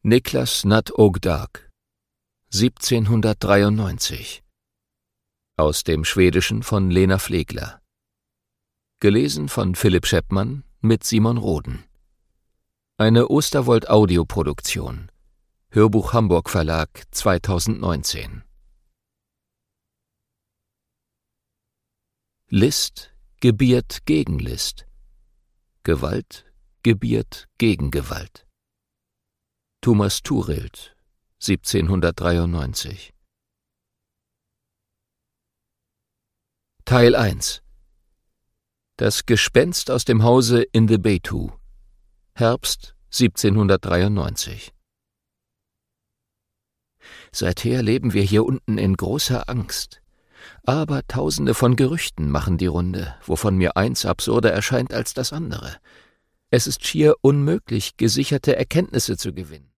Niklas Natt Ogdag 1793. Aus dem Schwedischen von Lena Flegler. Gelesen von Philipp Scheppmann mit Simon Roden. Eine Osterwold-Audioproduktion. Hörbuch Hamburg Verlag 2019. List gebiert gegen List. Gewalt gebiert gegen Gewalt. Thomas Thurild 1793. Teil 1. Das Gespenst aus dem Hause in the Beitu. Herbst 1793. Seither leben wir hier unten in großer Angst. Aber Tausende von Gerüchten machen die Runde, wovon mir eins absurder erscheint als das andere. Es ist schier unmöglich, gesicherte Erkenntnisse zu gewinnen.